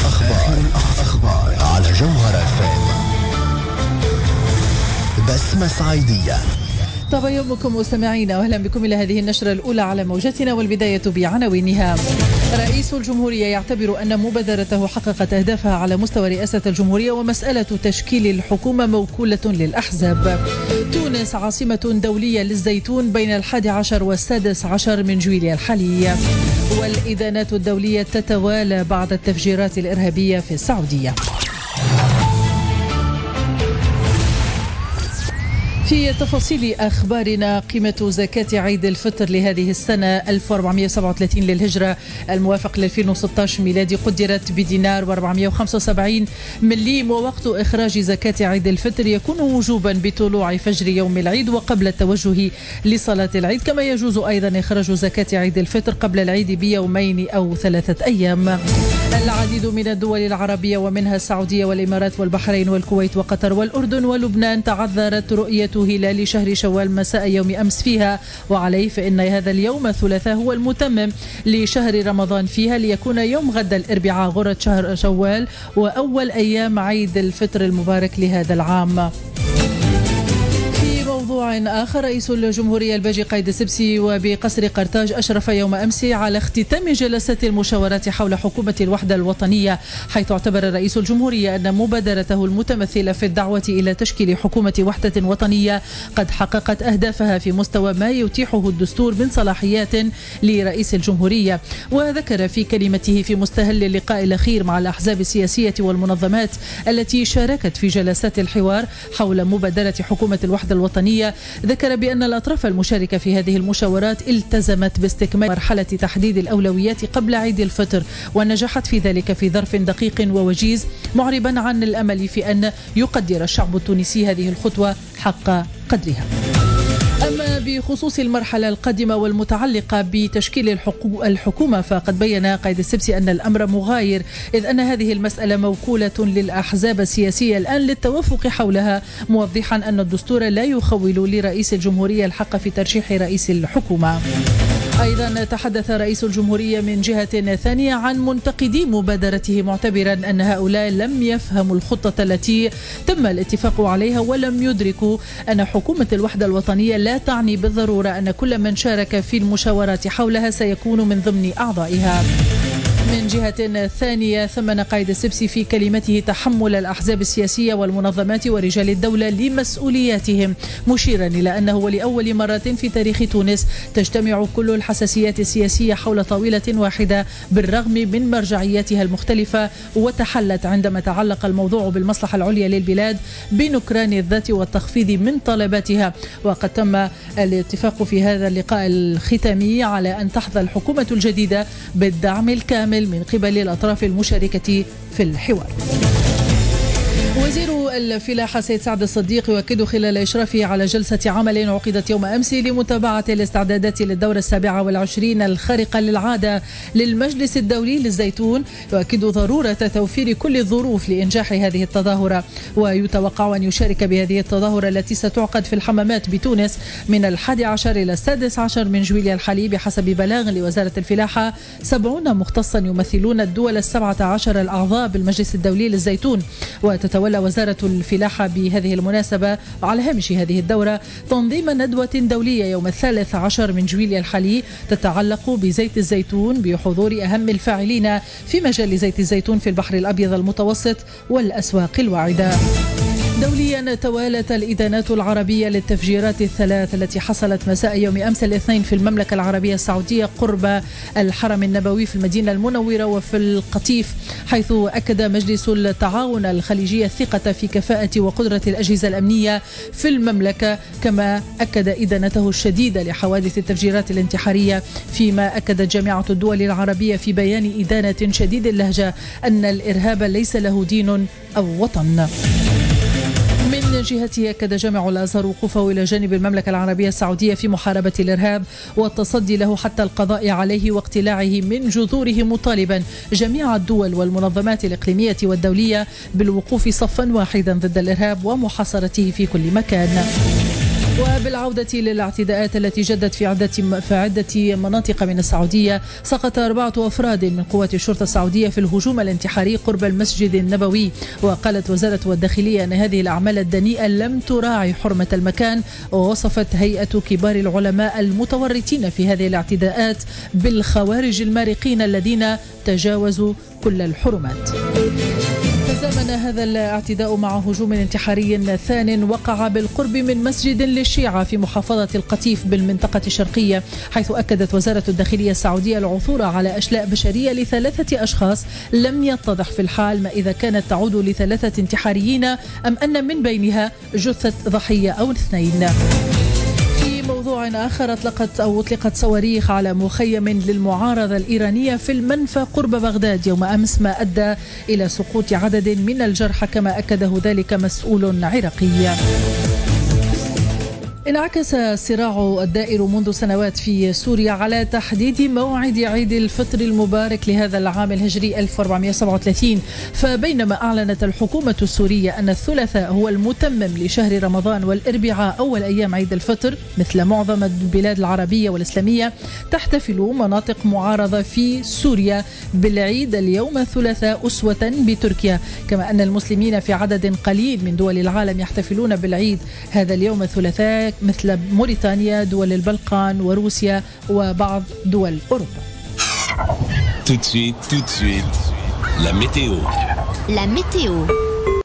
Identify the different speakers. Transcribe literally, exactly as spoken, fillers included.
Speaker 1: الأخبار, الأخبار على جوهر اف ام. بسمة صعيدية.
Speaker 2: طاب يومكم مستمعينا، واهلا بكم الى هذه النشرة الاولى على موجتنا، والبداية بعناوينها. رئيس الجمهورية يعتبر ان مبادرته حققت اهدافها على مستوى رئاسة الجمهورية، ومسألة تشكيل الحكومة موكولة للاحزاب. تونس عاصمة دولية للزيتون بين الحادي عشر والسادس عشر من جويلية الحالي. والإدانات الدولية تتوالى بعد التفجيرات الإرهابية في السعودية. في تفاصيل أخبارنا، قيمة زكاة عيد الفطر لهذه السنة ألف وأربعمائة وسبعة وثلاثين للهجرة الموافق ل ألفين وستة عشر ميلادي قدرت بدينار وأربعمائة وخمسة وسبعين مليم، ووقت إخراج زكاة عيد الفطر يكون وجوبا بطلوع فجر يوم العيد وقبل التوجه لصلاة العيد، كما يجوز أيضا إخراج زكاة عيد الفطر قبل العيد بيومين أو ثلاثة أيام. العديد من الدول العربية ومنها السعودية والإمارات والبحرين والكويت وقطر والأردن ولبنان تعذرت رؤية هلال شهر شوال مساء يوم أمس فيها، وعليه فإن هذا اليوم الثلاثاء هو المتمم لشهر رمضان فيها، ليكون يوم غد الأربعاء غرة شهر شوال وأول أيام عيد الفطر المبارك لهذا العام. موضوع آخر، رئيس الجمهورية الباجي قايد السبسي وبقصر قرطاج أشرف يوم أمس على اختتام جلسات المشاورات حول حكومة الوحدة الوطنية، حيث اعتبر رئيس الجمهورية أن مبادرته المتمثلة في الدعوة إلى تشكيل حكومة وحدة وطنية قد حققت أهدافها في مستوى ما يتيحه الدستور من صلاحيات لرئيس الجمهورية. وذكر في كلمته في مستهل اللقاء الأخير مع الأحزاب السياسية والمنظمات التي شاركت في جلسات الحوار حول مبادرة حكومة الوحدة الوطنية، ذكر بأن الأطراف المشاركة في هذه المشاورات التزمت باستكمال مرحلة تحديد الأولويات قبل عيد الفطر، ونجحت في ذلك في ظرف دقيق ووجيز، معربا عن الأمل في أن يقدر الشعب التونسي هذه الخطوة حق قدرها. أما بخصوص المرحلة القادمة والمتعلقة بتشكيل الحكومة، فقد بيّن قايد السبسي أن الأمر مغاير، إذ أن هذه المسألة موكولة للأحزاب السياسية الآن للتوافق حولها، موضحا أن الدستور لا يخول لرئيس الجمهورية الحق في ترشيح رئيس الحكومة. أيضا تحدث رئيس الجمهورية من جهة ثانية عن منتقدي مبادرته، معتبرا أن هؤلاء لم يفهموا الخطة التي تم الاتفاق عليها، ولم يدركوا أن حكومة الوحدة الوطنية لا تعني بالضرورة أن كل من شارك في المشاورات حولها سيكون من ضمن أعضائها. من جهة ثانية، ثمن قايد السبسي في كلمته تحمل الأحزاب السياسية والمنظمات ورجال الدولة لمسؤولياتهم، مشيرا إلى أنه ولأول مرة في تاريخ تونس تجتمع كل الحساسيات السياسية حول طاولة واحدة بالرغم من مرجعياتها المختلفة، وتحلت عندما تعلق الموضوع بالمصلحة العليا للبلاد بنكران الذات والتخفيض من طلباتها. وقد تم الاتفاق في هذا اللقاء الختامي على أن تحظى الحكومة الجديدة بالدعم الكامل من قبل الأطراف المشاركة في الحوار. وزير الفلاحة سيد سعد الصديق يؤكد خلال إشرافه على جلسة عمل عقدت يوم أمس لمتابعة الاستعدادات للدورة السابعة والعشرين الخارقة للعادة للمجلس الدولي للزيتون، يؤكد ضرورة توفير كل الظروف لإنجاح هذه التظاهرة، ويتوقع أن يشارك بهذه التظاهرة التي ستعقد في الحمامات بتونس من الحادي عشر إلى السادس عشر من جويلية الحالي بحسب بلاغ لوزارة الفلاحة سبعون مختصا يمثلون الدول السبعة عشر الأعضاء بالمجلس الدولي للزيتون. وتتولى وزارة الفلاحة بهذه المناسبة على هامش هذه الدورة تنظيم ندوة دولية يوم الثالث عشر من جويلية الحالي تتعلق بزيت الزيتون بحضور أهم الفاعلين في مجال زيت الزيتون في البحر الأبيض المتوسط والأسواق الواعدة. دوليا، توالت الإدانات العربية للتفجيرات الثلاث التي حصلت مساء يوم أمس الاثنين في المملكة العربية السعودية قرب الحرم النبوي في المدينة المنورة وفي القطيف، حيث أكد مجلس التعاون الخليجي الثقة في كفاءة وقدرة الأجهزة الأمنية في المملكة، كما أكد إدانته الشديدة لحوادث التفجيرات الانتحارية، فيما أكدت جامعة الدول العربية في بيان إدانة شديد اللهجة أن الإرهاب ليس له دين أو وطن. من جهته أكد جامع الأزهر وقوفه إلى جانب المملكة العربية السعودية في محاربة الإرهاب والتصدي له حتى القضاء عليه واقتلاعه من جذوره، مطالبا جميع الدول والمنظمات الإقليمية والدولية بالوقوف صفا واحدا ضد الإرهاب ومحاصرته في كل مكان. وبالعودة للاعتداءات التي جدت في عدة في عدة مناطق من السعودية، سقط أربعة أفراد من قوات الشرطة السعودية في الهجوم الانتحاري قرب المسجد النبوي. وقالت وزارة الداخلية أن هذه الأعمال الدنيئة لم تراعي حرمة المكان، ووصفت هيئة كبار العلماء المتورطين في هذه الاعتداءات بالخوارج المارقين الذين تجاوزوا كل الحرمات. تزامن هذا الاعتداء مع هجوم انتحاري ثان وقع بالقرب من مسجد للشيعة في محافظة القطيف بالمنطقة الشرقية، حيث أكدت وزارة الداخلية السعودية العثور على أشلاء بشرية لثلاثة أشخاص. لم يتضح في الحال ما إذا كانت تعود لثلاثة انتحاريين أم أن من بينها جثة ضحية أو اثنين. موضوع آخر، أطلقت أو أطلقت صواريخ على مخيم للمعارضة الإيرانية في المنفى قرب بغداد يوم أمس، ما أدى إلى سقوط عدد من الجرحى كما أكده ذلك مسؤول عراقي. انعكس الصراع الدائر منذ سنوات في سوريا على تحديد موعد عيد الفطر المبارك لهذا العام الهجري ألف وأربعمائة وسبعة وثلاثين. فبينما أعلنت الحكومة السورية أن الثلاثاء هو المتمم لشهر رمضان والأربعاء أول أيام عيد الفطر مثل معظم البلاد العربية والإسلامية، تحتفل مناطق معارضة في سوريا بالعيد اليوم الثلاثاء أسوة بتركيا، كما أن المسلمين في عدد قليل من دول العالم يحتفلون بالعيد هذا اليوم الثلاثاء مثل موريتانيا، دول البلقان وروسيا وبعض دول أوروبا.
Speaker 3: Tout de suite, tout de suite, la météo.
Speaker 4: La météo.